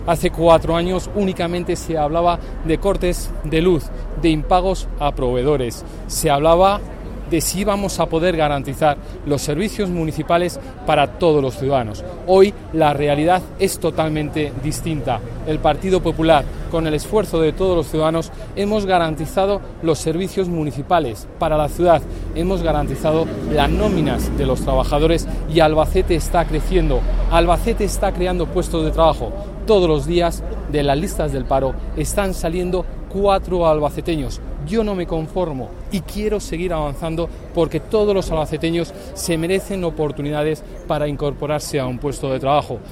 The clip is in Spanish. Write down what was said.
Hace 4 años únicamente se hablaba de cortes de luz, de impagos a proveedores. Se hablaba de si íbamos a poder garantizar los servicios municipales para todos los ciudadanos. Hoy la realidad es totalmente distinta. El Partido Popular, con el esfuerzo de todos los ciudadanos, hemos garantizado los servicios municipales para la ciudad, hemos garantizado las nóminas de los trabajadores y Albacete está creciendo. Albacete está creando puestos de trabajo. Todos los días de las listas del paro están saliendo 4 albaceteños. Yo no me conformo y quiero seguir avanzando porque todos los albaceteños se merecen oportunidades para incorporarse a un puesto de trabajo.